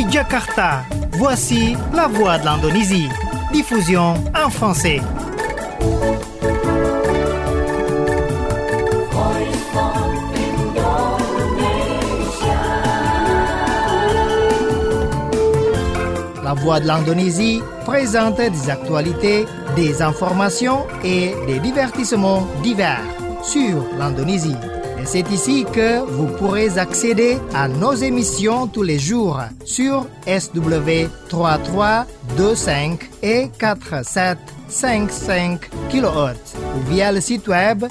Depuis Jakarta, voici la voix de l'Indonésie. Diffusion en français. La voix de l'Indonésie présente des actualités, des informations et des divertissements divers sur l'Indonésie. Et c'est ici que vous pourrez accéder à nos émissions tous les jours sur SW 3325 et 4755 kHz ou via le site web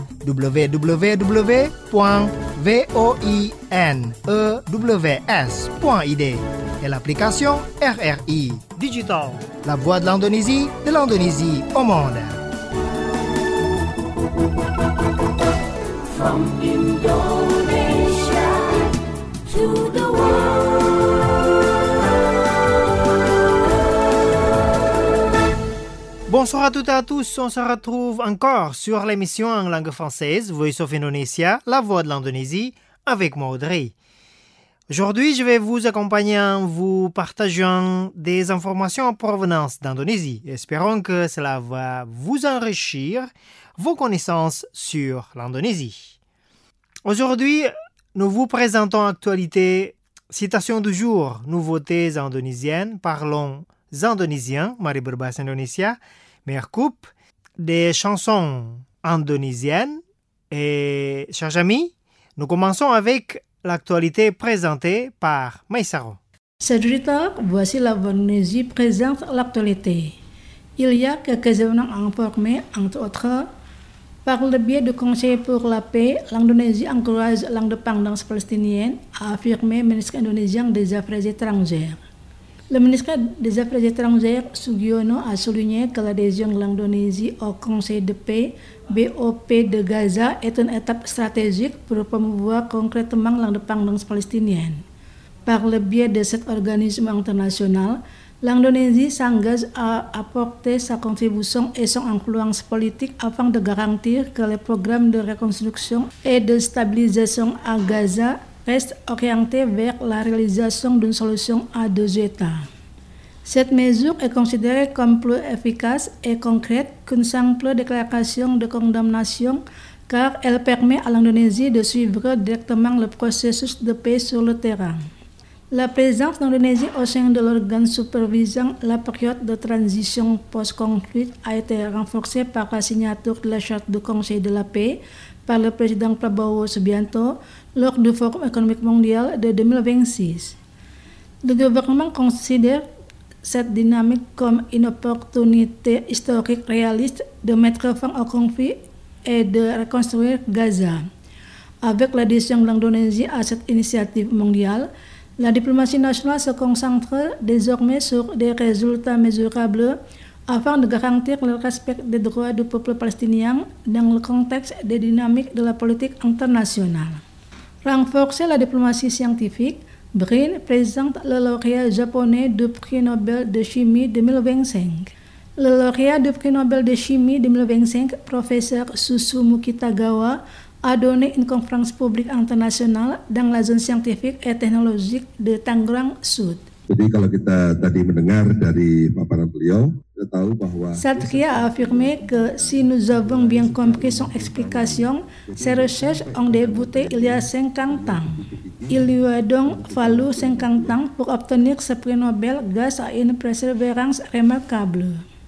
www.voinews.id et l'application RRI Digital, la voix de l'Indonésie au monde. From Indonesia to the world. Bonsoir à toutes et à tous, on se retrouve encore sur l'émission en langue française Voice of Indonesia, la voix de l'Indonésie, avec moi Audrey. Aujourd'hui, je vais vous accompagner en vous partageant des informations en provenance d'Indonésie. Espérons que cela va vous enrichir vos connaissances sur l'Indonésie. Aujourd'hui, nous vous présentons actualité, citation du jour, nouveautés indonésiennes, parlons indonésien, mari berbahasa Indonesia, meilleure coupe, des chansons indonésiennes et, chers amis, nous commençons avec l'actualité présentée par Maïsaro. Chers auditeurs, voici la voix d'Indonésie présente l'actualité. Il y a quelques événements à informer, entre autres. Par le biais du Conseil pour la paix, l'Indonésie encourage l'indépendance palestinienne, a affirmé le ministre indonésien des Affaires étrangères. Le ministre des Affaires étrangères, Sugiono, a souligné que l'adhésion de l'Indonésie au Conseil de paix BOP de Gaza est une étape stratégique pour promouvoir concrètement l'indépendance palestinienne. Par le biais de cet organisme international, l'Indonésie s'engage à apporter sa contribution et son influence politique afin de garantir que les programmes de reconstruction et de stabilisation à Gaza restent orientés vers la réalisation d'une solution à deux États. Cette mesure est considérée comme plus efficace et concrète qu'une simple déclaration de condamnation car elle permet à l'Indonésie de suivre directement le processus de paix sur le terrain. La présence d'Indonésie au sein de l'organe supervisant la période de transition post-conflit a été renforcée par la signature de la charte du Conseil de la paix par le président Prabowo Subianto lors du Forum économique mondial de 2026. Le gouvernement considère cette dynamique comme une opportunité historique réaliste de mettre fin au conflit et de reconstruire Gaza. Avec l'adhésion de l'Indonésie à cette initiative mondiale, la diplomatie nationale se concentre désormais sur des résultats mesurables afin de garantir le respect des droits du peuple palestinien dans le contexte des dynamiques de la politique internationale. Renforcer la diplomatie scientifique, BRIN présente le lauréat japonais du prix Nobel de chimie 2025. Le lauréat du prix Nobel de chimie 2025, professeur Susumu Kitagawa, a donné une conférence publique internationale dans la zone scientifique et technologique de Tangerang Sud. Jadi kalau kita tadi mendengar dari paparan beliau, kita tahu bahwa Satria a affirmé que si nous avons bien compris son explication, ses recherches ont débuté il y a 50 ans. Il lui a donc fallu 50 ans pour obtenir ce prix Nobel grâce à une persévérance remarquable.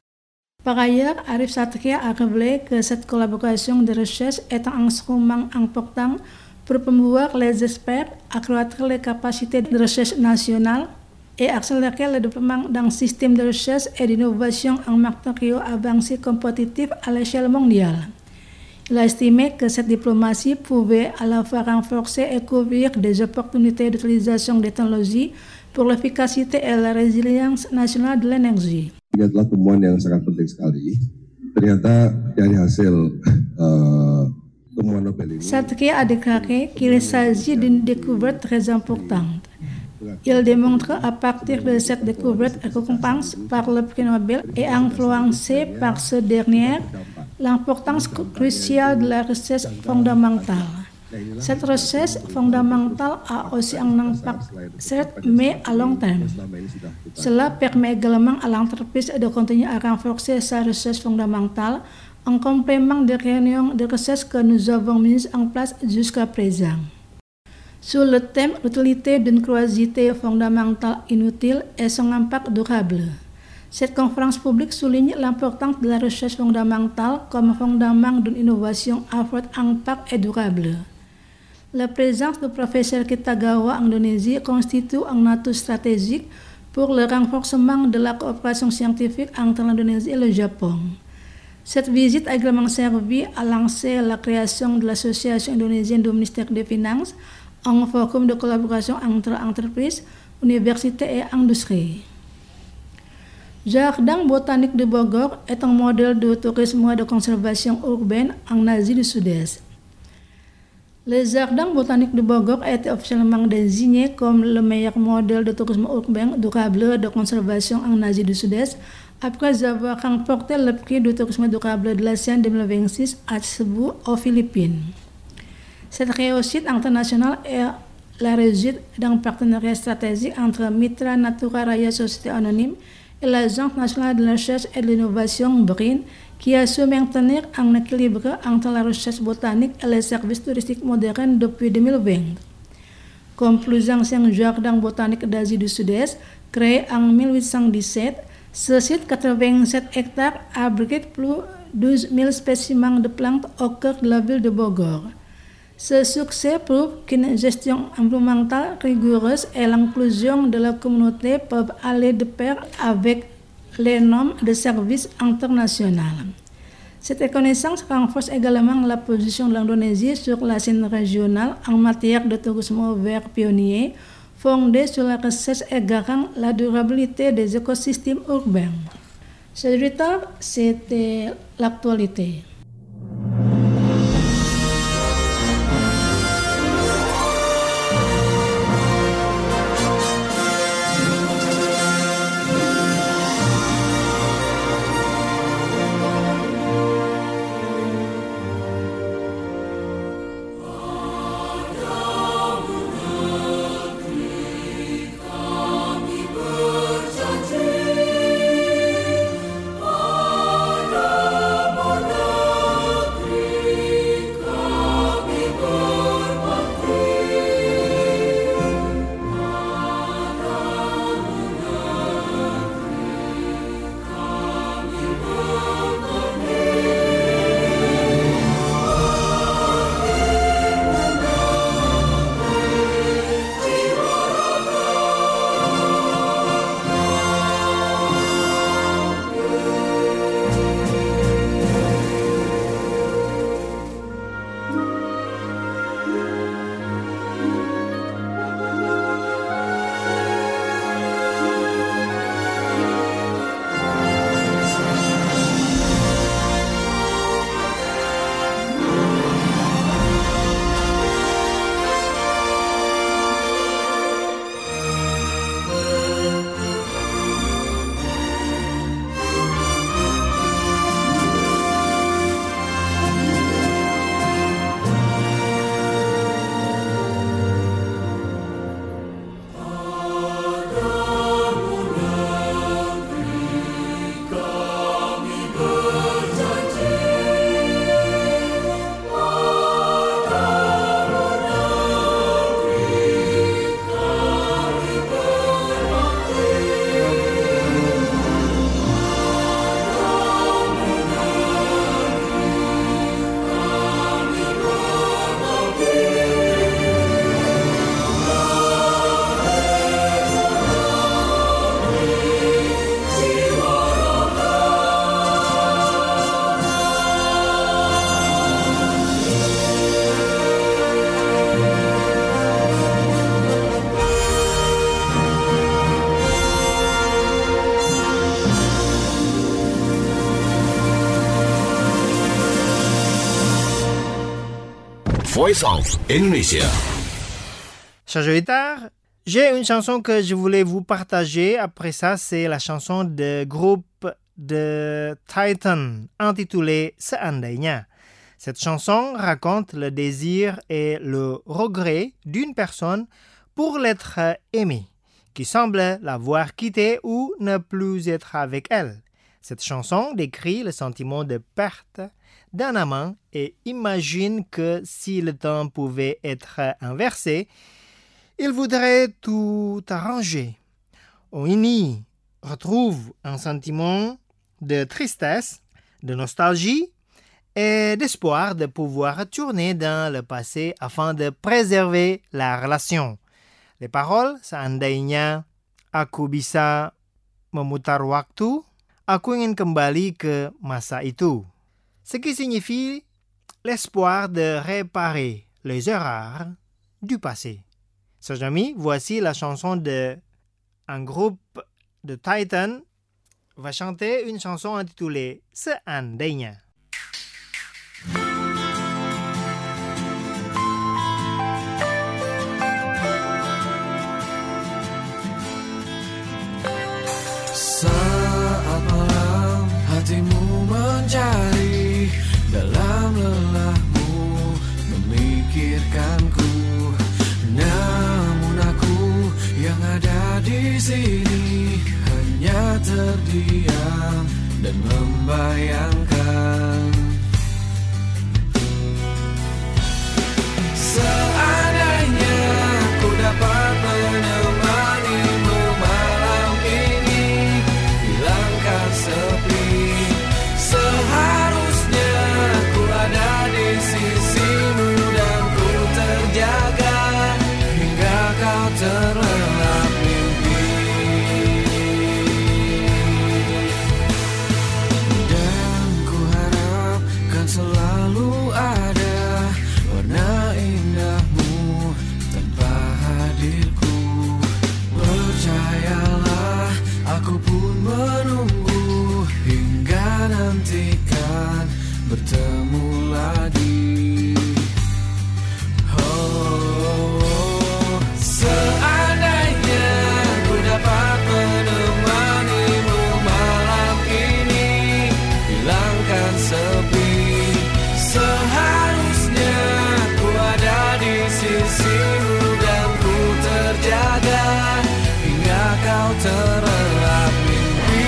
Par ailleurs, Arif Satria a révélé que cette collaboration de recherche est un instrument important pour promouvoir les experts, accroître les capacités de recherche nationales et accélérer le développement d'un système de recherche et d'innovation en matériaux avancés compétitifs à l'échelle mondiale. Il a estimé que cette diplomatie pouvait à la fois renforcer et couvrir des opportunités d'utilisation des technologies pour l'efficacité et la résilience nationale de l'énergie. ini adalah temuan yang sangat penting sekali. Ternyata dari hasil temuan Nobel ini, Satria a déclaré qu'il s'agit d'une découverte très importante. Il démontre à partir de cette découverte récompensée par le prix Nobel et influencée par ce dernier l'importance cruciale de la recherche fondamentale. Cette recherche fondamentale a aussi un impact certes, mais à long terme. Cela permet également à l'entreprise de continuer à renforcer sa recherche fondamentale en complément des réunions de recherche que nous avons mises en place jusqu'à présent. Sur le thème l'utilité d'une curiosité fondamentale inutile et son impact durable. Cette conférence publique souligne l'importance de la recherche fondamentale comme fondement d'une innovation à fort impact et durable. La présence du professeur Kitagawa en Indonésie constitue un atout stratégique pour le renforcement de la coopération scientifique entre l'Indonésie et le Japon. Cette visite a également servi à lancer la création de l'Association indonésienne du ministère des Finances, un forum de collaboration entre entreprises, universités et industries. Jardin botanique de Bogor est un modèle de tourisme de conservation urbaine en Asie du Sud-Est. Le jardin botanique de Bogor a été officiellement désigné comme le meilleur modèle de tourisme urbain durable de conservation en Asie du Sud-Est après avoir remporté le prix du tourisme durable de l'ASEAN 2026 à Cebu, aux Philippines. Cette réussite internationale est la réussite d'un partenariat stratégique entre Mitra Natura Raya Société Anonyme et l'Agence nationale de la recherche et de l'innovation BRIN, qui a su maintenir un équilibre entre la recherche botanique et les services touristiques modernes depuis 2020. Comme plus ancien jardin botanique d'Asie du Sud-Est, créé en 1817, ce site 87 hectares abrite plus de 12 000 spécimens de plantes au cœur de la ville de Bogor. Ce succès prouve qu'une gestion environnementale rigoureuse et l'inclusion de la communauté peuvent aller de pair avec les normes de services internationales. Cette reconnaissance renforce également la position de l'Indonésie sur la scène régionale en matière de tourisme vert pionnier, fondé sur la recherche et garant la durabilité des écosystèmes urbains. C'était l'actualité. Voice of Indonesia. Chers auditeurs, j'ai une chanson que je voulais vous partager. Après ça, c'est la chanson de groupe de Titan intitulée Seandainya. Cette chanson raconte le désir et le regret d'une personne pour l'être aimée, qui semble l'avoir quittée ou ne plus être avec elle. Cette chanson décrit le sentiment de perte d'un amant et imagine que si le temps pouvait être inversé, il voudrait tout arranger. On y retrouve un sentiment de tristesse, de nostalgie et d'espoir de pouvoir retourner dans le passé afin de préserver la relation. Les paroles, seandainya aku bisa memutar waktu, aku ingin kembali ke masa itu. Ce qui signifie l'espoir de réparer les erreurs du passé. Chers amis, voici la chanson de un groupe de Titan va chanter une chanson intitulée Seandainya. Saat malam hatimu mencari, dalam lelahmu memikirkanku. Namun aku yang ada di sini hanya terdiam dan membayangkan. Seandainya ku dapat menemanimu malam ini, hilangkan sepi. Seharusnya ku ada di sisimu dan ku terjaga hingga kau terlelap mimpi. Dan ku harap kan selalu ada warna indahmu tanpa hadirku. Percayalah, aku pun menunggu hingga nantikan bertemu lagi. Oh, seandainya ku dapat menemanimu malam ini, hilangkan sepi. Seharusnya ku ada di sisimu dan ku terjaga hingga kau terlelap mimpi.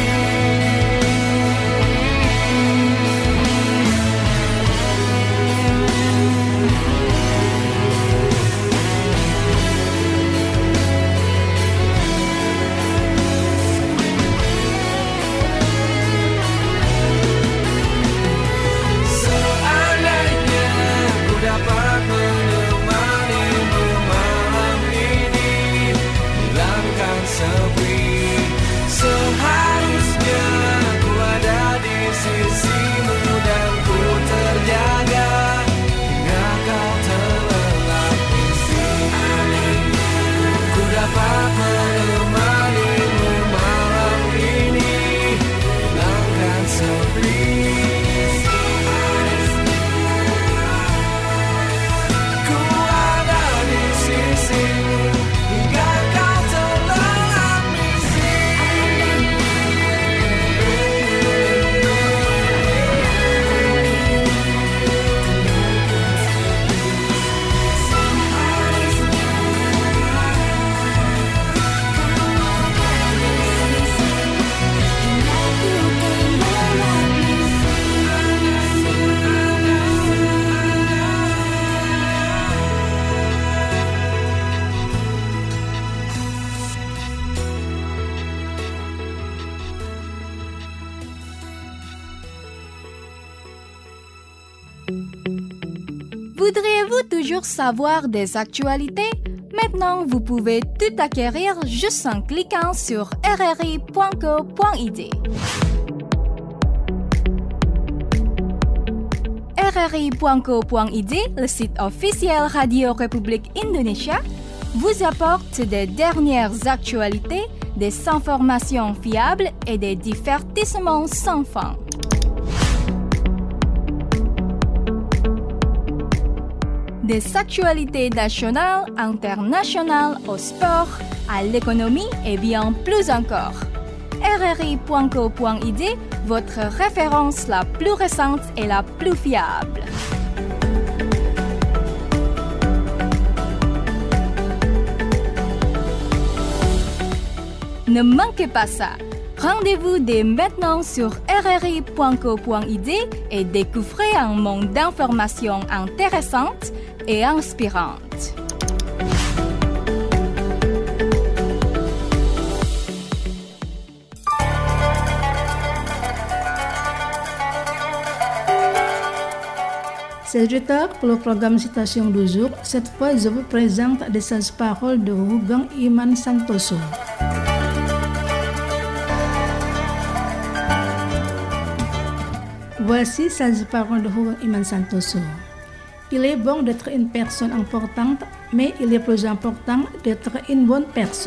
Seandainya ku dapat menemanimu malam ini, hilangkan sepi. Seharusnya ku ada di sisimu dan ku terjaga hingga kau terlelap mimpi. Ku dapat menemanimu malam ini, hilangkan sepi. Ku ada di sisimu hingga kau terlelap mimpi. Voudriez-vous toujours savoir des actualités? Maintenant, vous pouvez tout acquérir juste en cliquant sur rri.co.id. rri.co.id, le site officiel Radio République Indonésia, vous apporte des dernières actualités, des informations fiables et des divertissements sans fin. Des actualités nationales, internationales, au sport, à l'économie et bien plus encore. rri.co.id, votre référence la plus récente et la plus fiable. Ne manquez pas ça. Rendez-vous dès maintenant sur rri.co.id et découvrez un monde d'informations intéressantes et inspirantes. C'est tard pour le programme Citation du jour. Cette fois, je vous présente des sages paroles de Hugang Iman Santoso. Voici sages paroles de Hugang Iman Santoso. Il est bon d'être une personne importante, mais il est plus important d'être une bonne personne.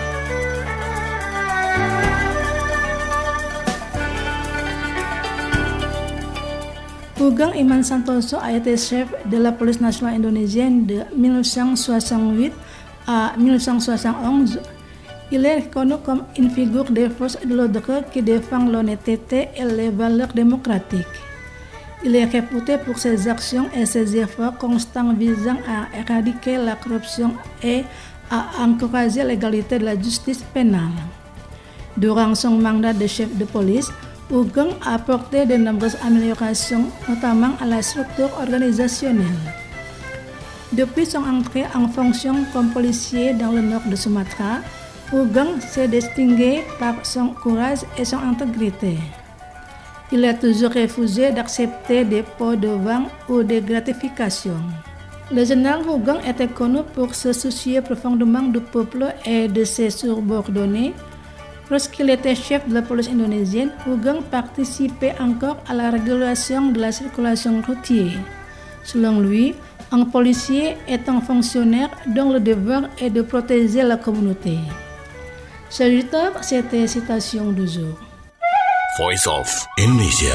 Hugang Iman Santoso a été chef de la police nationale indonésienne de 1968 à 1971. Il est reconnu comme une figure des forces de l'ordre qui défend l'honnêteté et les valeurs démocratiques. Il est réputé pour ses actions et ses efforts constants visant à éradiquer la corruption et à encourager l'égalité de la justice pénale. Durant son mandat de chef de police, Hugang a apporté de nombreuses améliorations, notamment à la structure organisationnelle. Depuis son entrée en fonction comme policier dans le nord de Sumatra, Hugang s'est distingué par son courage et son intégrité. Il a toujours refusé d'accepter des pots de vin ou des gratifications. Le général Hugang était connu pour se soucier profondément du peuple et de ses subordonnés. Lorsqu'il était chef de la police indonésienne, Hugang participait encore à la régulation de la circulation routière. Selon lui, un policier est un fonctionnaire dont le devoir est de protéger la communauté. Saluteur, c'était citation du jour. Voice of Indonesia.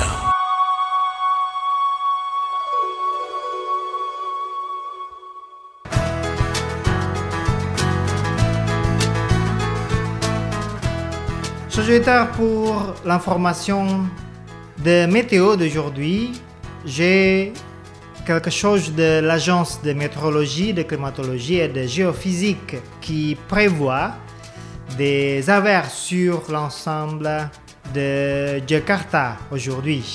Sagittaire, pour l'information de météo d'aujourd'hui, j'ai quelque chose de l'agence de météorologie, de climatologie et de géophysique qui prévoit des averses sur l'ensemble de Jakarta aujourd'hui.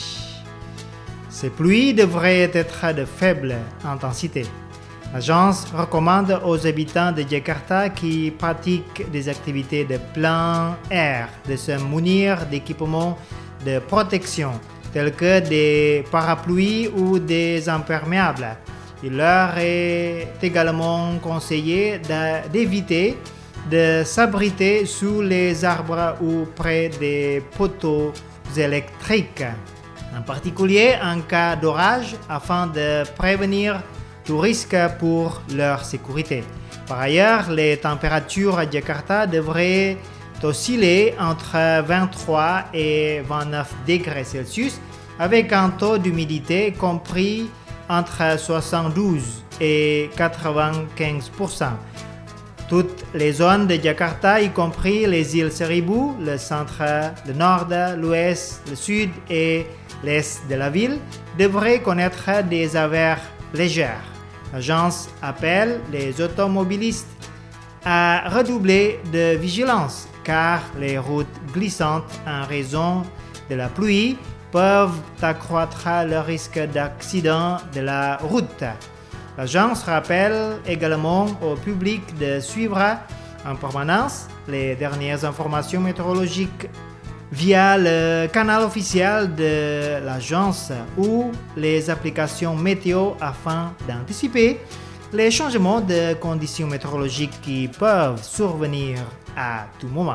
Ces pluies devraient être de faible intensité. L'agence recommande aux habitants de Jakarta qui pratiquent des activités de plein air de se munir d'équipements de protection tels que des parapluies ou des imperméables. Il leur est également conseillé d'éviter de s'abriter sous les arbres ou près des poteaux électriques, en particulier en cas d'orage, afin de prévenir tout risque pour leur sécurité. Par ailleurs, les températures à Jakarta devraient osciller entre 23 et 29 degrés Celsius avec un taux d'humidité compris entre 72 et 95%. Toutes les zones de Jakarta, y compris les îles Seribu, le centre, le nord, l'ouest, le sud et l'est de la ville, devraient connaître des averses légères. L'agence appelle les automobilistes à redoubler de vigilance car les routes glissantes en raison de la pluie peuvent accroître le risque d'accident de la route. L'agence rappelle également au public de suivre en permanence les dernières informations météorologiques via le canal officiel de l'agence ou les applications météo afin d'anticiper les changements de conditions météorologiques qui peuvent survenir à tout moment.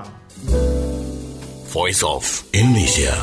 Voice of Indonesia.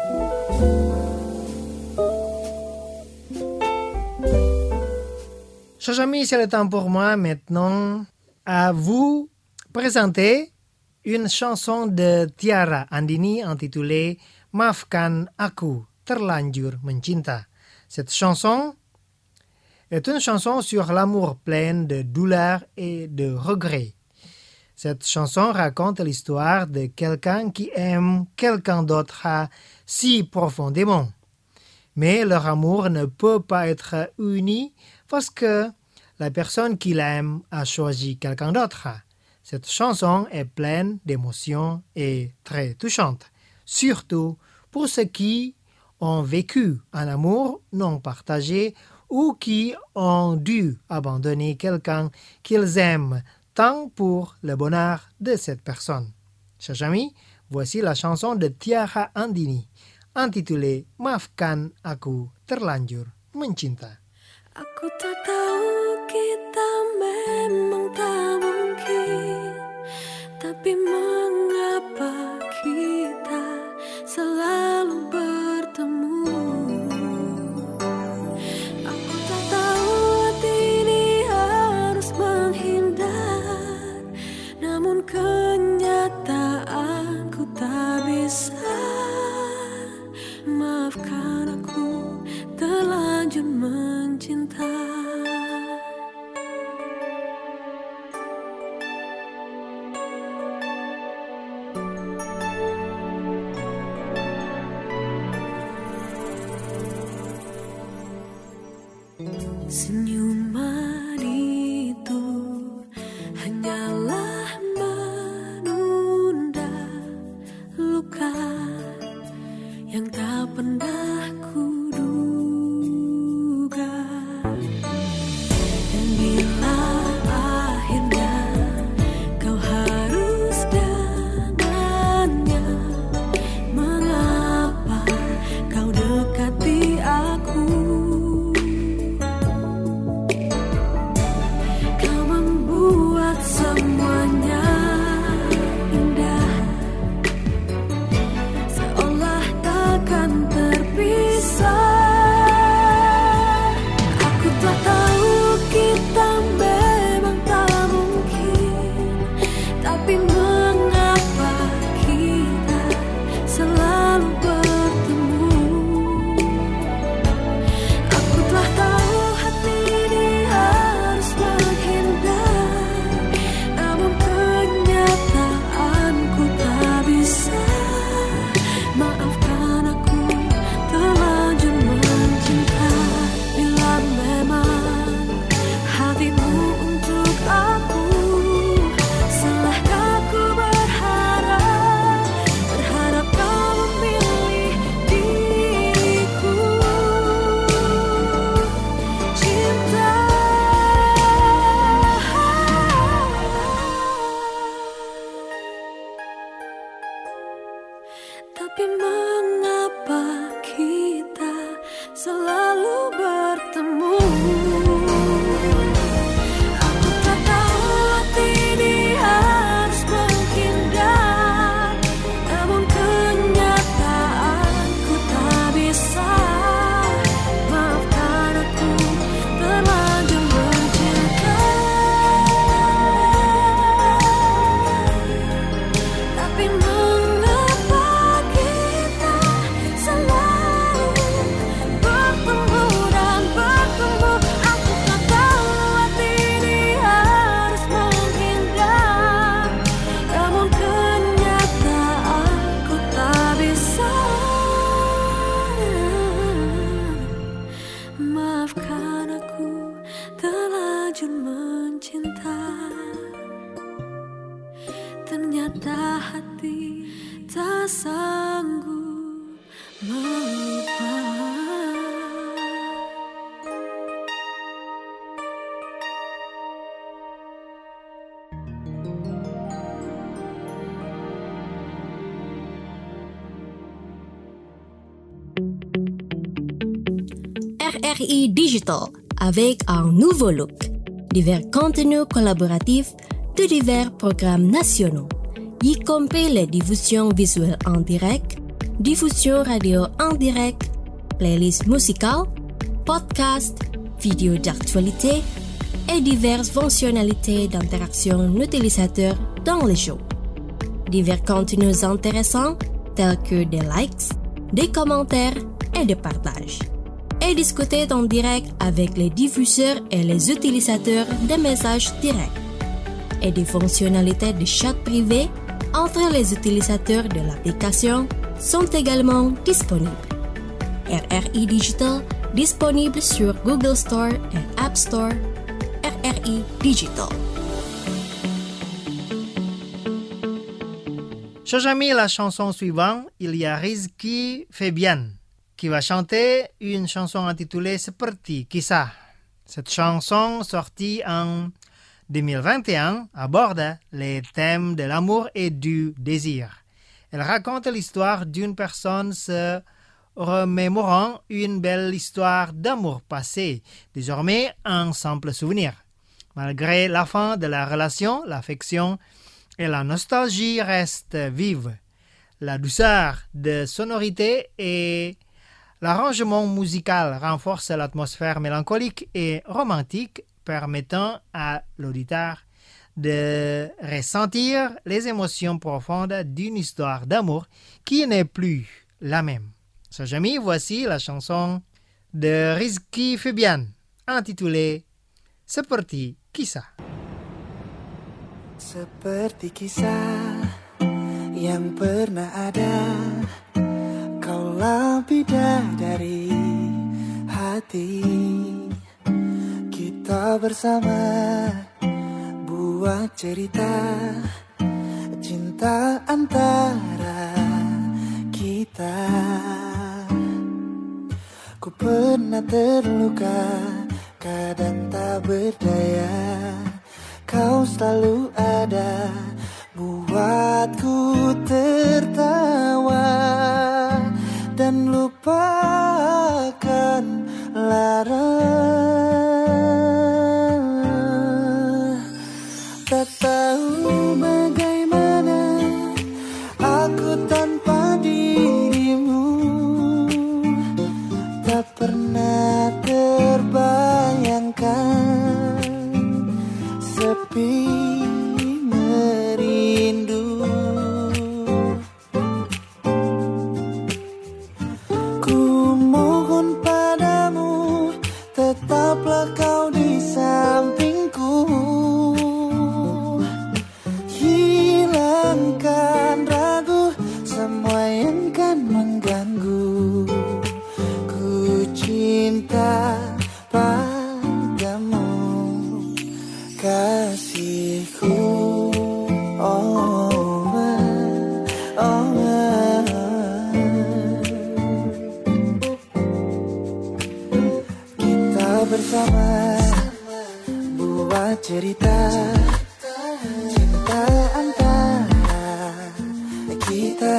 Chers amis, c'est le temps pour moi maintenant à vous présenter une chanson de Tiara Andini intitulée Maafkan Aku, Terlanjur Mencinta. Cette chanson est une chanson sur l'amour plein de douleur et de regret. Cette chanson raconte l'histoire de quelqu'un qui aime quelqu'un d'autre si profondément. Mais leur amour ne peut pas être uni parce que la personne qu'il aime a choisi quelqu'un d'autre. Cette chanson est pleine d'émotions et très touchante, surtout pour ceux qui ont vécu un amour non partagé ou qui ont dû abandonner quelqu'un qu'ils aiment tant pour le bonheur de cette personne. Chers amis, voici la chanson de Tiara Andini, intitulée Maafkan Aku Terlanjur Mencinta. Aku tak tahu kita memang tak mungkin, tapi mengapa kita selalu bertemu? Aku tak tahu hati ini harus menghindar, namun kenyataan ku tak bisa. Maafkan aku terlanjur mencinta. Senyuman itu hanyalah menunda luka yang tak pernah kuduga. Dan bila akhirnya kau harus dengannya, mengapa kau dekati aku? Kau membuat semuanya indah, seolah takkan terpisah. Aku tak tahu kita memang tak mungkin, tapi mengapa kita selalu bertemu? Aku telah tahu hati ini harus menghindar, namun kenyataanku tak bisa. Maafkan aku terlanjur mencinta. Bila memang hatimu untuk aku, salahkah ku berharap kau memilih diriku? Cinta, tapi mengapa kita selalu bertemu? Aku tak tahu hati ini harus menghindar, namun kenyataanku tak bisa. Maafkan aku terlanjur mencinta. Tapi mengapa kita selalu bertemu dan bertemu? Aku tak tahu hati ini harus menghindar, namun kenyataanku tak bisa. Maafkan aku terlanjur mencinta. Ternyata hati tak sanggup melupa. RRI Digital avec un nouveau look, divers contenus collaboratifs de divers programmes nationaux, y compris les diffusions visuelles en direct, diffusion radio en direct, playlists musicales, podcasts, vidéos d'actualité et diverses fonctionnalités d'interaction utilisateur dans les shows. Divers contenus intéressants tels que des likes, des commentaires et des partages. Et discuter en direct avec les diffuseurs et les utilisateurs des messages directs. Et des fonctionnalités de chat privé entre les utilisateurs de l'application sont également disponibles. RRI Digital disponible sur Google Store et App Store. RRI Digital. Chers amis, la chanson suivante, il y a Rizky Febian qui va chanter une chanson intitulée Seperti Kisah. Cette chanson, sortie en 2021, aborde les thèmes de l'amour et du désir. Elle raconte l'histoire d'une personne se remémorant une belle histoire d'amour passé, désormais un simple souvenir. Malgré la fin de la relation, l'affection et la nostalgie restent vives. La douceur de sonorité et l'arrangement musical renforcent l'atmosphère mélancolique et romantique, permettant à l'auditeur de ressentir les émotions profondes d'une histoire d'amour qui n'est plus la même. Chers amis, voici la chanson de Rizky Febian intitulée Seperti Kisah. Seperti kisah yang pernah ada, kaulah bidadari hati. Kita bersama buat cerita cinta antara kita. Ku pernah terluka, kadang tak berdaya. Kau selalu ada, buatku tertawa dan lupakan lara. Tak tahu bagaimana aku tanpa dirimu, tak pernah terbayangkan sepi merindu. Ku mohon padamu, tetaplah kau di sampingku. Hilangkan ragu, semua yang kan mengganggu. Ku cinta padamu, kasihku. Kita bersama buat cerita cinta antara kita.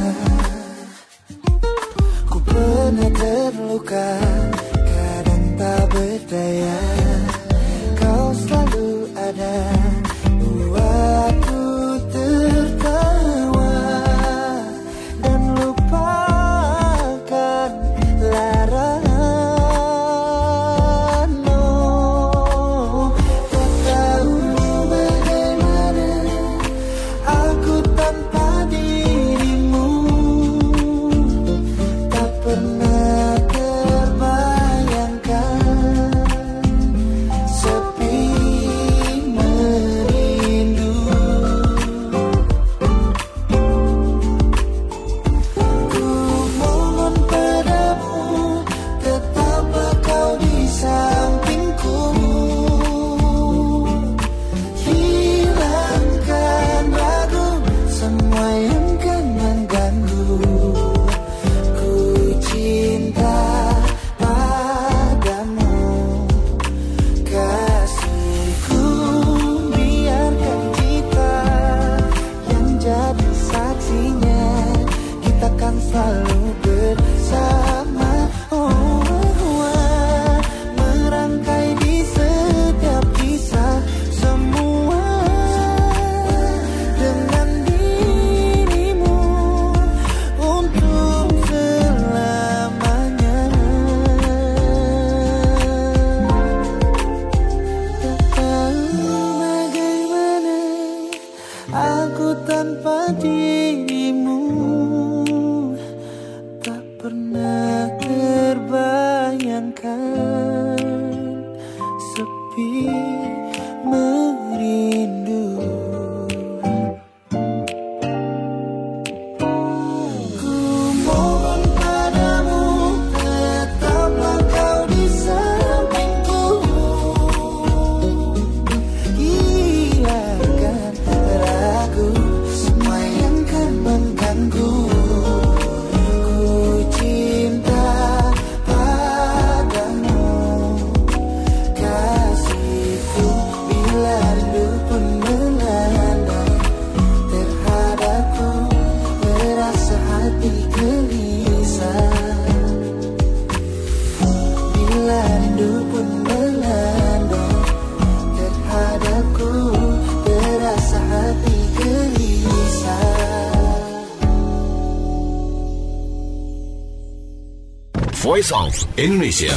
Ku pernah terluka, kadang tak berdaya. Kau selalu ada, buatku tertawa dan lupakan lara. No, tak tahu bagaimana aku tanpa dirimu, tak pernah terbayangkan sepi merindu. Ku mohon padamu, rindu pun melanda terhadapku, terasa hati gelisah. Voice of Indonesia.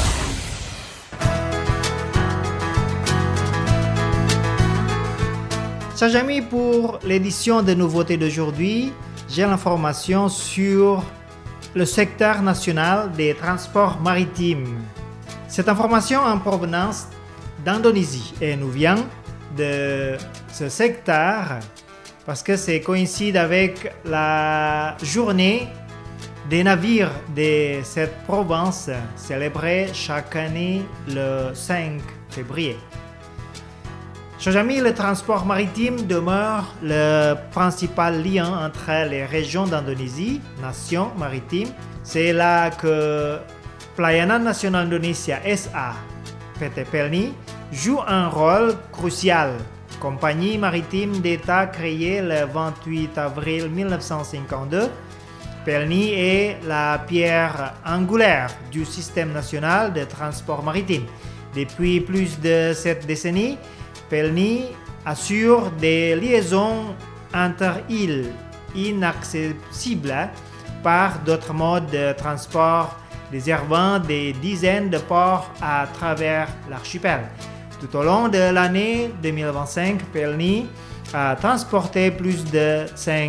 Chers amis, pour l'édition de nouveautés d'aujourd'hui, j'ai l'information sur le secteur national des transports maritimes. Cette information en provenance d'Indonésie et nous vient de ce secteur parce que c'est coïncide avec la journée des navires de cette province célébrée chaque année le 5 février. Chers amis, le transport maritime demeure le principal lien entre les régions d'Indonésie, nation maritime. C'est là que Pelayanan Nasional Indonesia SA, PT Pelni, joue un rôle crucial. Compagnie maritime d'État créée le 28 avril 1952, Pelni est la pierre angulaire du système national de transport maritime. Depuis plus de 7 décennies, Pelni assure des liaisons inter-îles inaccessibles par d'autres modes de transport, desservant des dizaines de ports à travers l'archipel. Tout au long de l'année 2025, Pelni a transporté plus de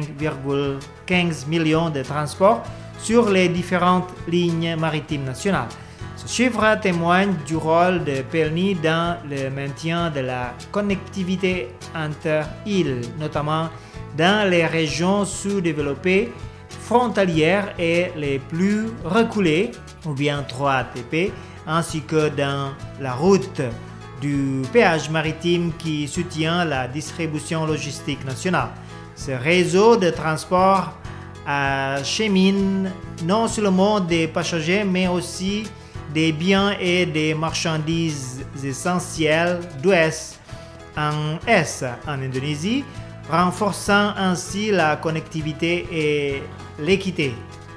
5,15 millions de transports sur les différentes lignes maritimes nationales. Ce chiffre témoigne du rôle de Pelni dans le maintien de la connectivité inter-îles, notamment dans les régions sous-développées, frontalières et les plus reculées, ou bien 3TP, ainsi que dans la route du péage maritime qui soutient la distribution logistique nationale. Ce réseau de transport achemine non seulement des passagers, mais aussi des biens et des marchandises essentielles d'ouest en est en Indonésie, renforçant ainsi la connectivité et l'équité.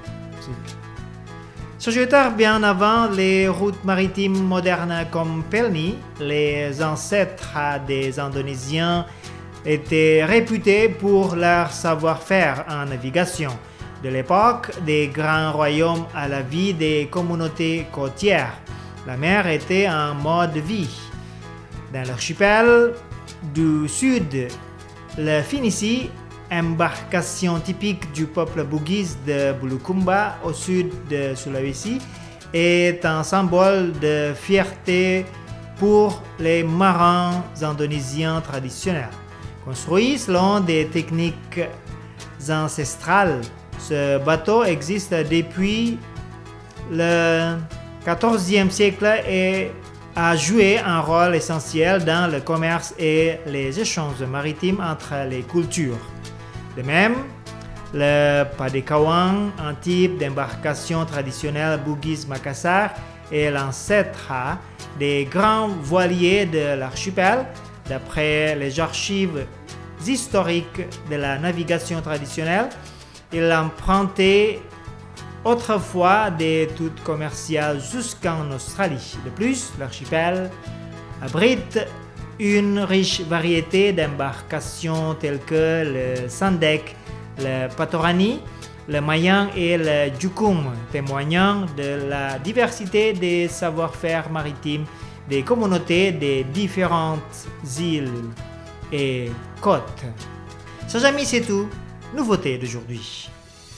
Sociétaires bien avant les routes maritimes modernes comme Pelni, les ancêtres des Indonésiens étaient réputés pour leur savoir-faire en navigation. De l'époque des grands royaumes à la vie des communautés côtières, la mer était un mode de vie. Dans l'archipel du sud, le Phénicie, embarcation typique du peuple bugis de Bulukumba au sud de Sulawesi, est un symbole de fierté pour les marins indonésiens traditionnels. Construit selon des techniques ancestrales, ce bateau existe depuis le XIVe siècle et a joué un rôle essentiel dans le commerce et les échanges maritimes entre les cultures. De même, le Padekawang, un type d'embarcation traditionnelle Bugis Makassar, est l'ancêtre des grands voiliers de l'archipel. D'après les archives historiques de la navigation traditionnelle, il empruntait autrefois des routes commerciales jusqu'en Australie. De plus, l'archipel abrite une riche variété d'embarcations telles que le Sandek, le Patorani, le Mayang et le Jukum, témoignant de la diversité des savoir-faire maritimes des communautés des différentes îles et côtes. Chers amis, c'est tout. Nouveauté d'aujourd'hui.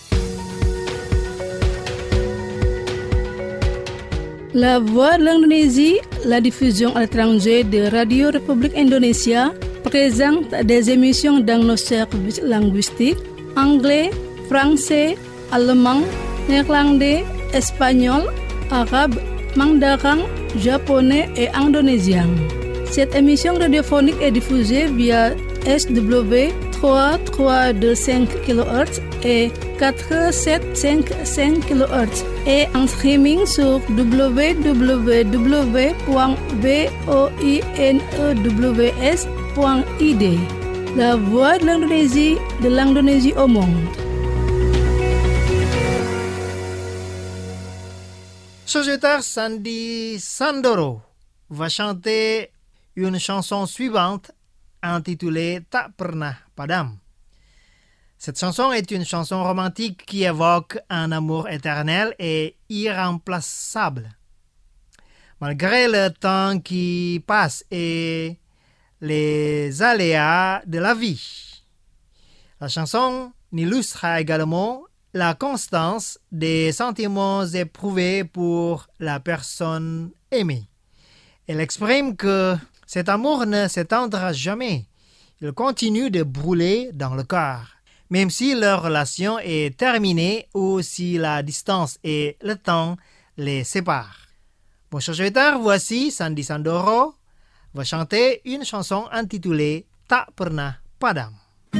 La Voix de l'Indonésie, la diffusion à l'étranger de Radio République Indonésia, présente des émissions dans nos services linguistiques anglais, français, allemand, néerlandais, espagnol, arabe, mandarin, japonais et indonésien. Cette émission radiophonique est diffusée via SW 3325 kHz et 4755 kHz et en streaming sur www.voinews.id. La Voix de l'Indonésie au monde. Sociétaire Sandi Sandoro va chanter une chanson suivante intitulée Tak Pernah Padam. Cette chanson est une chanson romantique qui évoque un amour éternel et irremplaçable. Malgré le temps qui passe et les aléas de la vie, la chanson illustre également la constance des sentiments éprouvés pour la personne aimée. Elle exprime que cet amour ne s'éteindra jamais. Il continue de brûler dans le cœur, même si leur relation est terminée ou si la distance et le temps les séparent. Bon, chers auditeurs, voici Sandy Sandoro va chanter une chanson intitulée Tak Pernah Padam.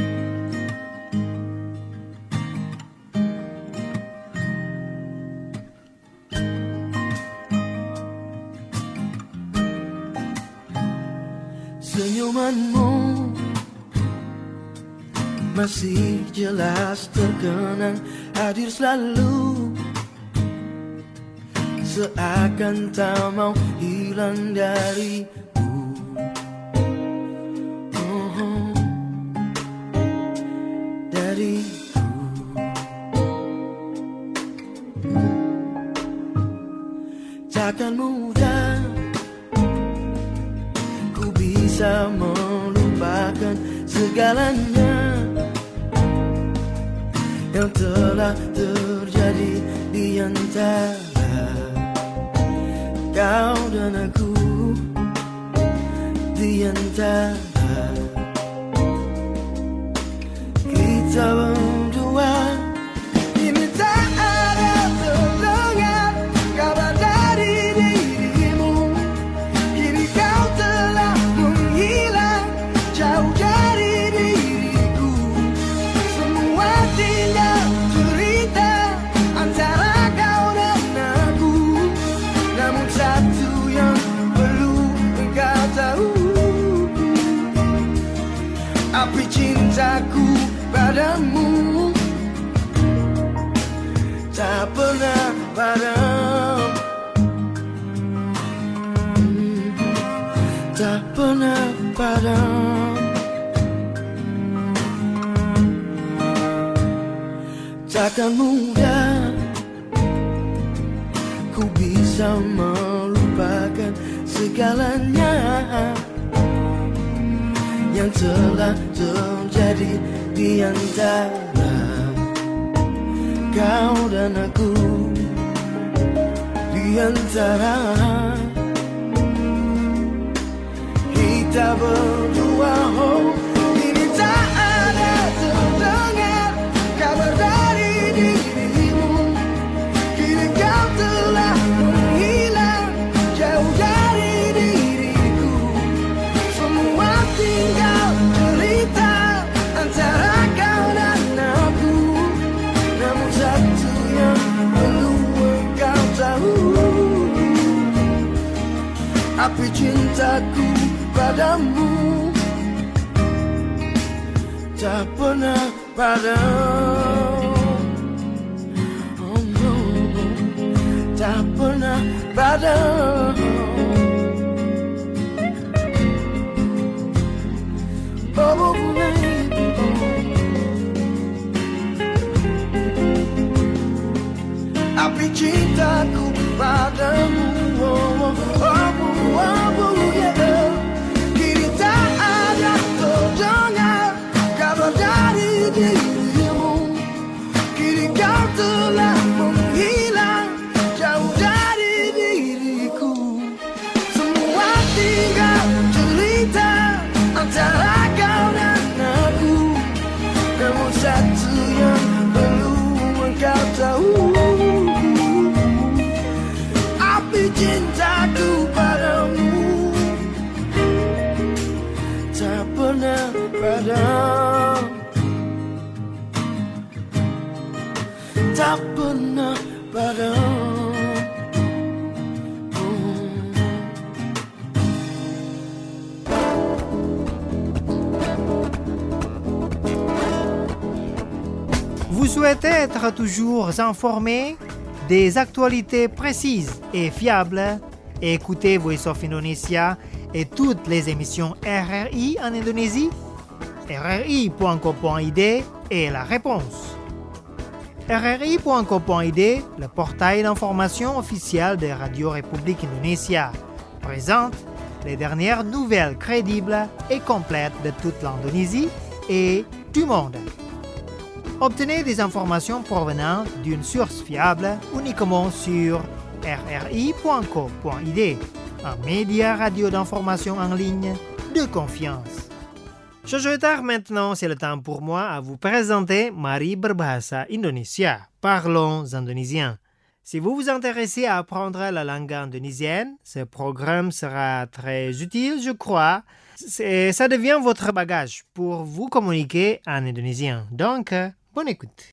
Senyumanmu masih jelas terkenang, hadir selalu, seakan tak mau hilang dariku. Dariku. Takkan mudah ku bisa melupakan segalanya yang telah terjadi di antara kau dan aku, di antara kita berdua. Ini tak ada terdengar kabar dari dirimu, kini kau telah menghilang jauh dari diriku. Semua tinggal cerita antara kau dan aku, namun satu yang perlu engkau tahu, api cintaku padamu tak pernah padam, tak pernah padam. Takkan mudah ku bisa melupakan segalanya yang telah terjadi di antara kau dan aku, di antara kita berdua. Oh, ini tak ada terdengar kabar dari dirimu, kini kau telah menghilang jauh dari diriku. Semua tinggal cerita antara kau dan aku, namun satu yang perlu engkau tahu, api cintaku padamu tak pernah padam. Oh no, tak pernah padam. Oh, api cintaku padamu. Oh, oh, oh, oh, yeah. Kini tak ada terdengar kabar dari dirimu, kini kau telah menghilang jauh dari diriku. Semua tinggal cerita antara kau dan aku, namun satu yang perlu engkau tahu, api cintaku padamu tak pernah padam, tak pernah padam. Vous souhaitez être toujours informé des actualités précises et fiables? et écouter Voice of Indonesia et toutes les émissions RRI en Indonésie? RRI.co.id est la réponse. RRI.co.id, le portail d'information officiel de Radio République Indonésia, présente les dernières nouvelles crédibles et complètes de toute l'Indonésie et du monde. Obtenez des informations provenant d'une source fiable uniquement sur rri.co.id, un média radio d'information en ligne de confiance. Chers maintenant, c'est le temps pour moi à vous présenter Mari Berbahasa Indonesia. Parlons indonésien. Si vous vous intéressez à apprendre la langue indonésienne, ce programme sera très utile, je crois. Ça devient votre bagage pour vous communiquer en indonésien. Donc, bonne écoute.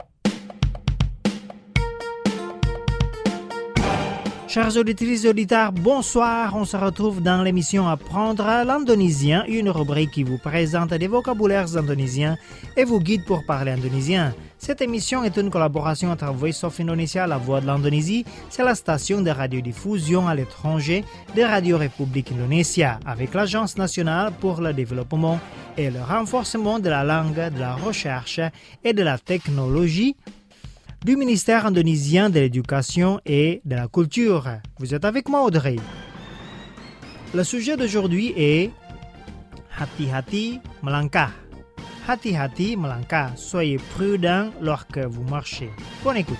Chers auditrices et auditeurs, bonsoir. On se retrouve dans l'émission Apprendre l'indonésien, une rubrique qui vous présente des vocabulaires indonésiens et vous guide pour parler indonésien. Cette émission est une collaboration entre Voice of Indonesia, la voix de l'Indonésie, c'est la station de radiodiffusion à l'étranger de Radio République Indonesia, avec l'Agence nationale pour le développement et le renforcement de la langue, de la recherche et de la technologie du ministère indonésien de l'Éducation et de la Culture. Vous êtes avec moi, Audrey. Le sujet d'aujourd'hui est hati-hati melangkah. Hati-hati melangkah. Soyez prudent lorsque vous marchez. Bonne écoute.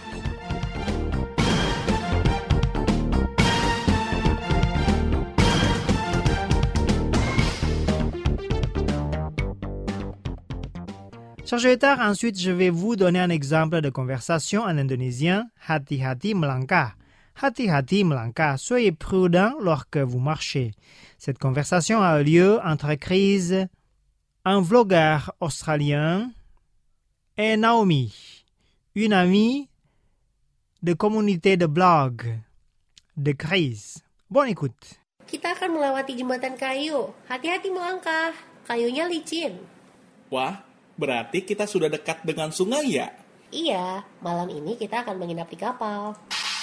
Chers auditeurs, ensuite, je vais vous donner un exemple de conversation en indonésien. Hati-hati melangkah. Hati-hati melangkah. Soyez prudent lorsque vous marchez. Cette conversation a eu lieu entre Chris, un vlogueur australien, et Naomi, une amie de communauté de blog de Chris. Bonne écoute. Kita akan melewati jembatan kayu. Hati-hati melangkah. Kayunya licin. Wah, berarti kita sudah dekat dengan sungai ya? Iya, malam ini kita akan menginap di kapal.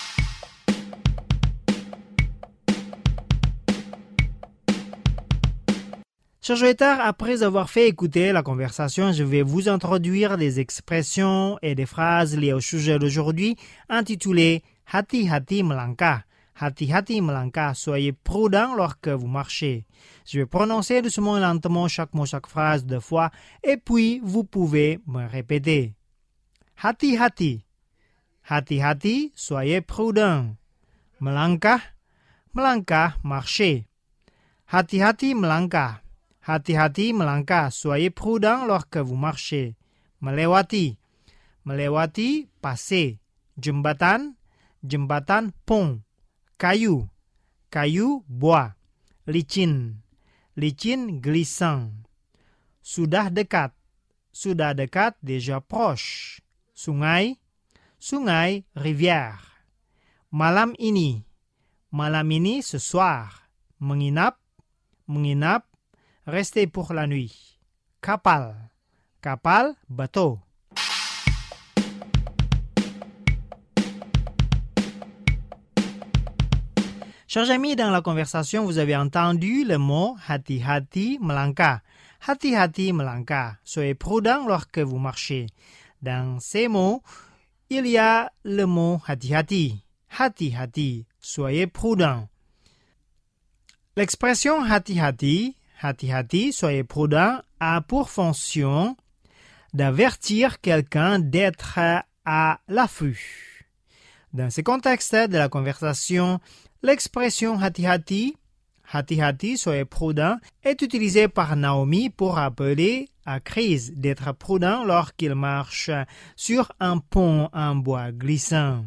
Chers auditeurs, après avoir fait écouter la conversation, je vais vous introduire des expressions et des phrases liées au sujet d'aujourd'hui intitulées Hati-hati melangkah. Hati-hati melangkah, soyez prudent lorsque vous marchez. Je vais prononcer doucement et lentement chaque mot, chaque phrase 2 fois, et puis vous pouvez me répéter. Hati-hati. Hati-hati, soyez prudent. Melangkah. Melangkah, marcher. Hati-hati melangkah. Hati-hati melangkah, soyez prudent lorsque vous marchez. Melewati. Melewati, passer. Jembatan. Jembatan, pont. Kayu, kayu, bois. Licin, licin, glissant. Sudah dekat, déjà proche. Sungai, sungai, rivière. Malam ini, ce soir. Menginap, menginap, rester pour la nuit. Kapal, kapal, bateau. Chers amis, dans la conversation, vous avez entendu le mot hati-hati melangkah. Hati-hati melangkah. Soyez prudent lorsque vous marchez. Dans ces mots, il y a le mot hati-hati. Hati-hati. Soyez prudent. L'expression hati-hati, hati-hati, soyez prudent, a pour fonction d'avertir quelqu'un d'être à l'affût. Dans ce contexte de la conversation, l'expression hati-hati, hati-hati, soyez prudent, est utilisée par Naomi pour rappeler à Chris d'être prudent lorsqu'il marche sur un pont en bois glissant.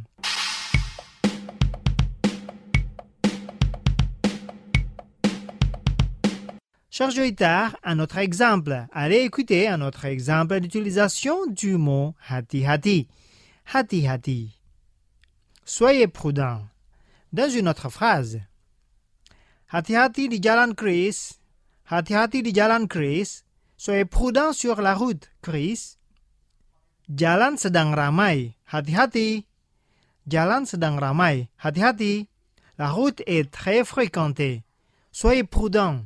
Chers auditeurs, un autre exemple. Allez écouter un autre exemple d'utilisation du mot hati-hati. Hati-hati. Soyez prudent. Dans une autre phrase. Hati-hati di jalan, Chris. Hati-hati di jalan, Chris. Soyez prudent sur la route, Chris. Jalan sedang ramai. Hati-hati. Jalan sedang ramai. Hati-hati. La route est très fréquentée. Soyez prudents.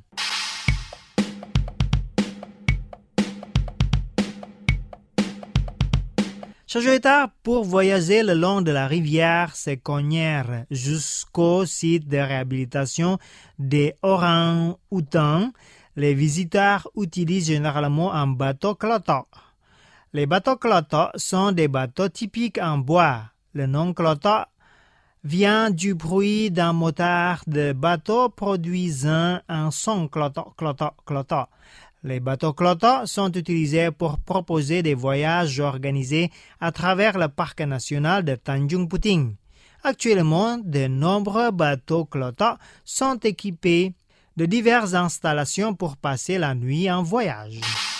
Chers auditeurs, pour voyager le long de la rivière Seconnière jusqu'au site de réhabilitation des orang-outans, les visiteurs utilisent généralement un bateau cloto. Les bateaux cloto sont des bateaux typiques en bois. Le nom cloto vient du bruit d'un moteur de bateau produisant un son cloto, cloto, cloto. Les bateaux cloto sont utilisés pour proposer des voyages organisés à travers le parc national de Tanjung Puting. Actuellement, de nombreux bateaux cloto sont équipés de diverses installations pour passer la nuit en voyage.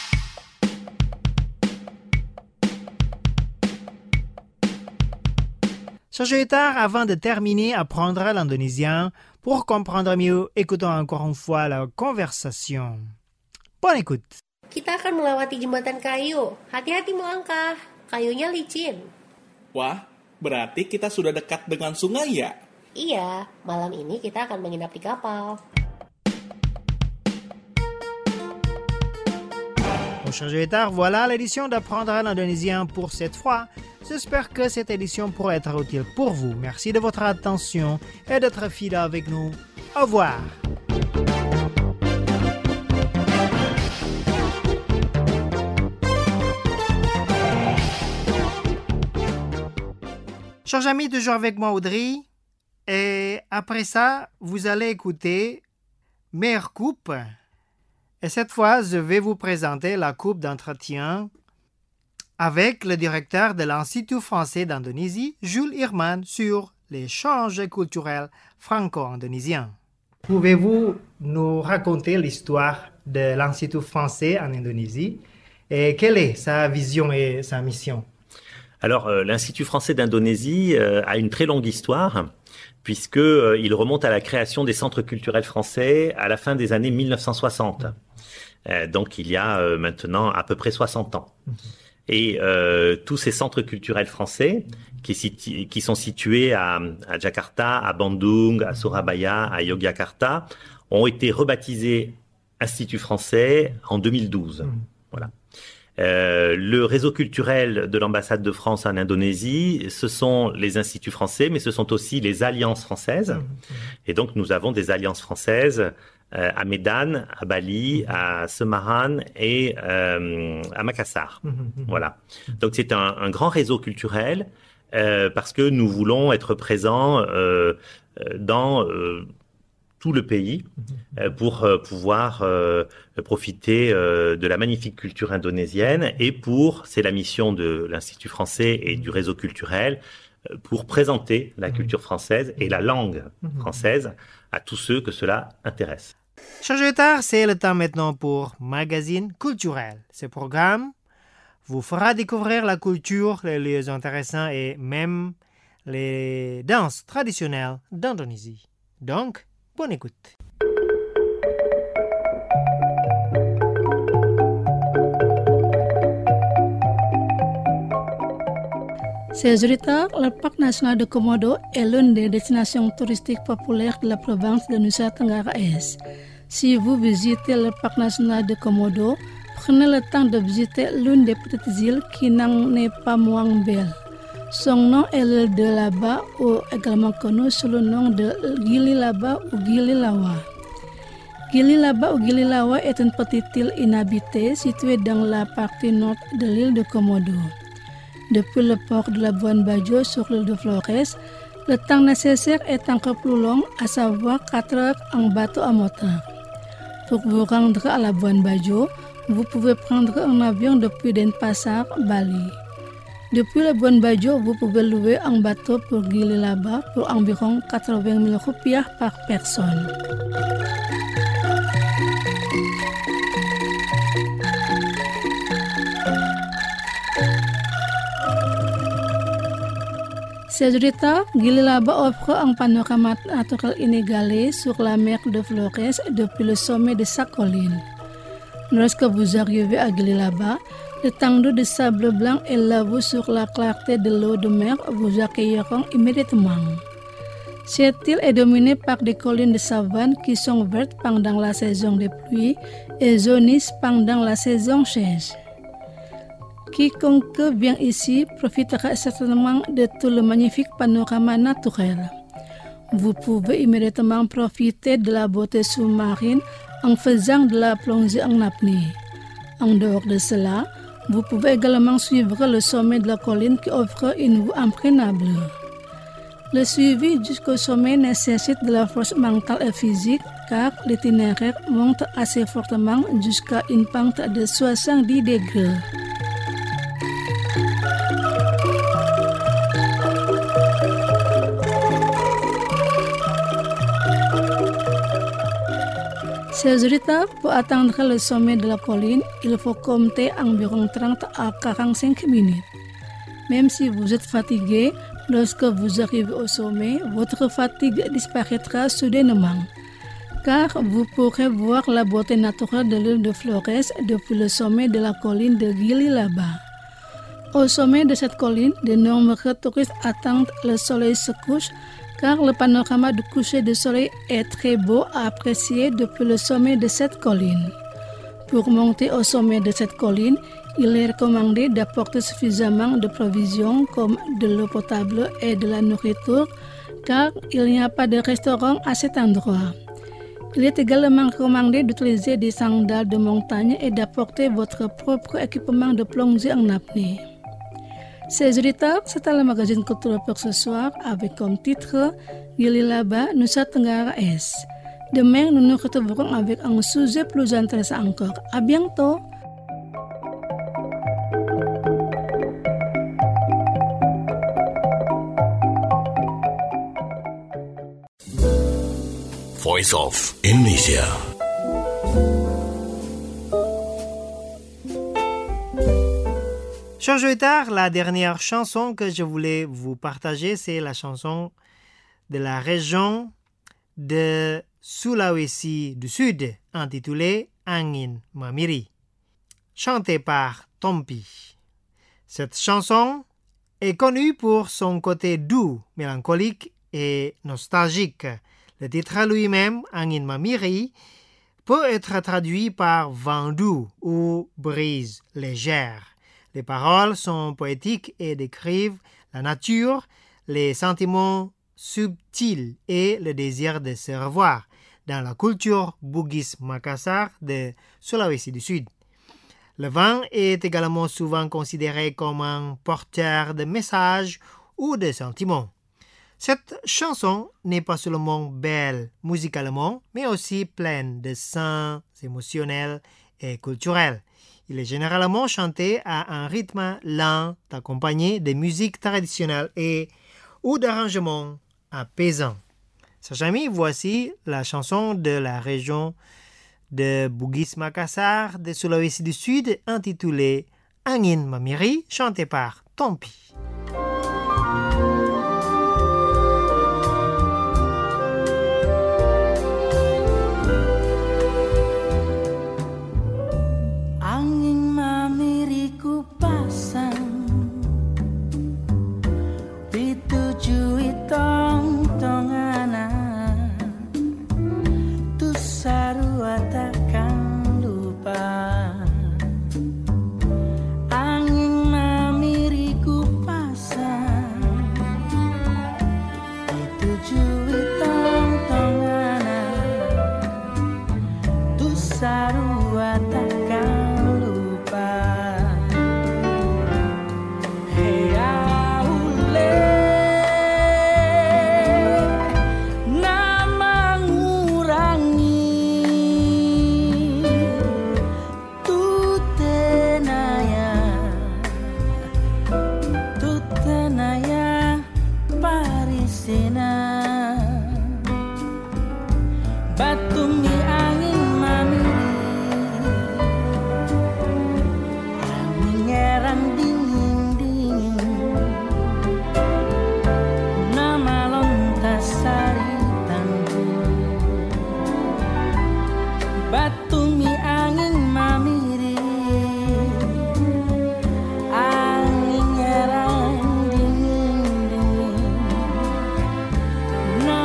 Chers auditeurs, avant de terminer, apprendre l'indonésien. Pour comprendre mieux, écoutons encore une fois la conversation. Bonne écoute. Kita akan melewati jembatan kayu. Hati-hati melangkah. Kayunya licin. Wah, berarti kita sudah dekat dengan sungai ya? Iya, malam ini kita akan menginap di kapal. Bon, chers auditeurs, voilà l'édition d'apprendre l'indonésien pour cette fois. J'espère que cette édition pourra être utile pour vous. Merci de votre attention et d'être fidèle avec nous. Au revoir. Chers amis, toujours avec moi Audrey. Et après ça, vous allez écouter Meilleure Coupe. Et cette fois, je vais vous présenter la coupe d'entretien avec le directeur de l'Institut français d'Indonésie, Jules Irman, sur l'échange culturel franco-indonésien. Pouvez-vous nous raconter l'histoire de l'Institut français en Indonésie et quelle est sa vision et sa mission? Alors, l'Institut français d'Indonésie a une très longue histoire puisqu'il remonte à la création des centres culturels français à la fin des années 1960. Donc, il y a maintenant à peu près 60 ans. Et tous ces centres culturels français qui sont situés à Jakarta, à Bandung, à Surabaya, à Yogyakarta, ont été rebaptisés Institut français en 2012. Voilà. Le réseau culturel de l'ambassade de France en Indonésie, ce sont les instituts français, mais ce sont aussi les alliances françaises. Et donc, nous avons des alliances françaises à Medan, à Bali, à Semarang et à Makassar. Voilà. Donc, c'est un grand réseau culturel parce que nous voulons être présents dans tout le pays pour pouvoir profiter de la magnifique culture indonésienne et c'est la mission de l'Institut français et du réseau culturel pour présenter la culture française et la langue française à tous ceux que cela intéresse. Chers auditeurs, c'est le temps maintenant pour Magazine culturel. Ce programme vous fera découvrir la culture, les lieux intéressants et même les danses traditionnelles d'Indonésie. Donc, bonne écoute. Chers auditeurs, le parc national de Komodo est l'une des destinations touristiques populaires de la province de Nusa Tenggara Est. Si vous visitez le parc national de Komodo, prenez le temps de visiter l'une des petites îles qui n'en est pas moins belle. Son nom est l'île de Laba, ou également connue sous le nom de Gili Laba ou Gili Lawa. Gili Laba ou Gili Lawa est une petite île inhabitée située dans la partie nord de l'île de Komodo. Depuis le port de Labuan Bajo sur l'île de Flores, le temps nécessaire est encore plus long, à savoir 4 heures en bateau à moteur. Pour vous rendre à Labuan Bajo, vous pouvez prendre un avion depuis Denpasar, Bali. Depuis Labuan Bajo, vous pouvez louer un bateau pour Gili Laba pour environ 80 000 rupiah par personne. Ces auditeurs, Gili Laba offre un panorama naturel inégalé sur la mer de Flores depuis le sommet de sa colline. Lorsque vous arrivez à Gili Laba, l'étendue de sable blanc et laveux sur la clarté de l'eau de mer vous accueilleront immédiatement. Cette île est dominée par des collines de savane qui sont vertes pendant la saison des pluies et jaunissent pendant la saison sèche. Quiconque vient ici profitera certainement de tout le magnifique panorama naturel. Vous pouvez immédiatement profiter de la beauté sous-marine en faisant de la plongée en apnée. En dehors de cela, vous pouvez également suivre le sommet de la colline qui offre une vue imprenable. Le suivi jusqu'au sommet nécessite de la force mentale et physique car l'itinéraire monte assez fortement jusqu'à une pente de 70 degrés. Ces auditeurs, pour atteindre le sommet de la colline, il faut compter environ 30 à 45 minutes. Même si vous êtes fatigué, lorsque vous arrivez au sommet, votre fatigue disparaîtra soudainement, car vous pourrez voir la beauté naturelle de l'île de Flores depuis le sommet de la colline de Gili-Laba. Au sommet de cette colline, de nombreux touristes attendent le soleil se couche, car le panorama du coucher du soleil est très beau à apprécier depuis le sommet de cette colline. Pour monter au sommet de cette colline, il est recommandé d'apporter suffisamment de provisions comme de l'eau potable et de la nourriture, car il n'y a pas de restaurant à cet endroit. Il est également recommandé d'utiliser des sandales de montagne et d'apporter votre propre équipement de plongée en apnée. Ces auditeurs, c'était le magazine culturel pour ce soir avec comme titre Gili-Laba, Nusa Tenggara Est. Demain, nous nous retrouverons avec un sujet plus intéressant encore. À bientôt! Voice of Indonesia. Chers auditeurs, la dernière chanson que je voulais vous partager, c'est la chanson de la région de Sulawesi du Sud, intitulée Angin Mamiri, chantée par Tompi. Cette chanson est connue pour son côté doux, mélancolique et nostalgique. Le titre lui-même, Angin Mamiri, peut être traduit par vent doux ou brise légère. Les paroles sont poétiques et décrivent la nature, les sentiments subtils et le désir de se revoir dans la culture Bugis Makassar de Sulawesi du Sud. Le vent est également souvent considéré comme un porteur de messages ou de sentiments. Cette chanson n'est pas seulement belle musicalement, mais aussi pleine de sens émotionnels et culturels. Il est généralement chanté à un rythme lent, accompagné de musique traditionnelle ou d'arrangements apaisants. Chers amis, voici la chanson de la région de Bugis Makassar de Sulawesi du Sud, intitulée Angin Mamiri, chantée par Tompi. No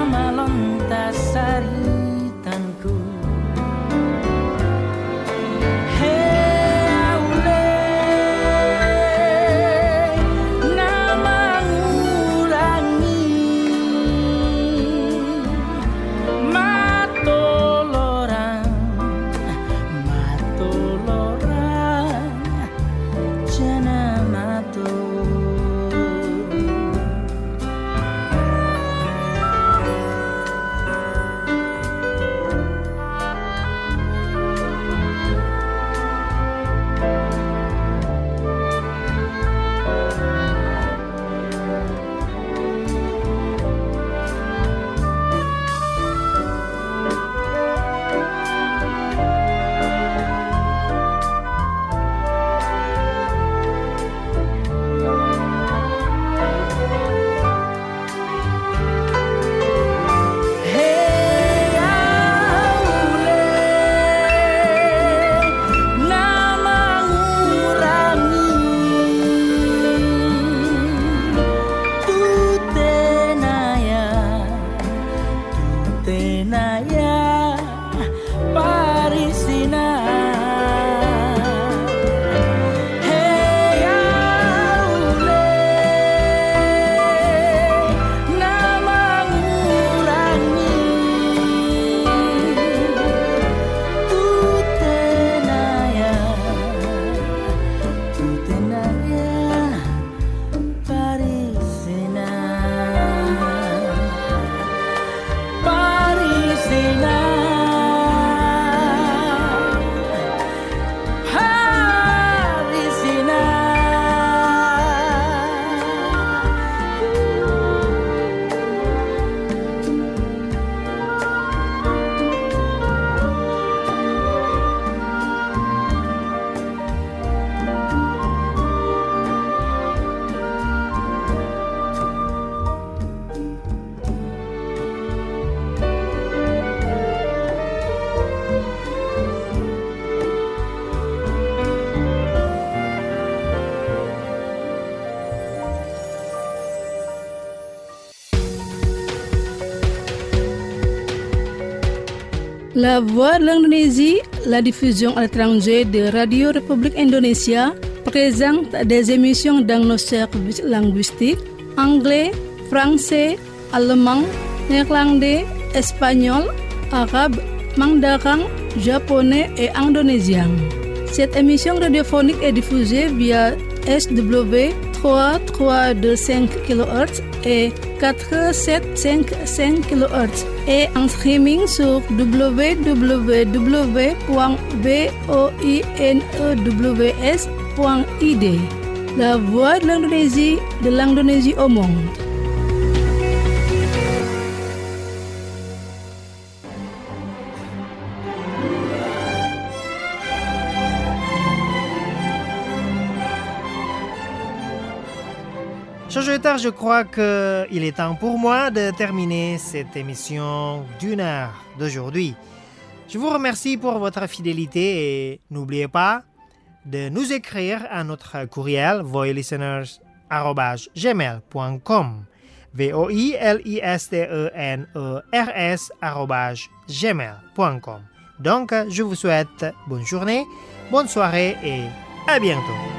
tenaya parisina. La Voix de l'Indonésie, la diffusion à l'étranger de Radio République Indonésia, présente des émissions dans nos services linguistiques anglais, français, allemand, néerlandais, espagnol, arabe, mandarin, japonais et indonésien. Cette émission radiophonique est diffusée via SW 3325 kHz et 4755 kHz et en streaming sur www.voinews.id. La Voix de l'Indonésie au monde. Chers auditeurs, je crois qu'il est temps pour moi de terminer cette émission d'1 heure d'aujourd'hui. Je vous remercie pour votre fidélité et n'oubliez pas de nous écrire à notre courriel voilisteners@gmail.com voilisteners@gmail.com. Donc, je vous souhaite bonne journée, bonne soirée et à bientôt.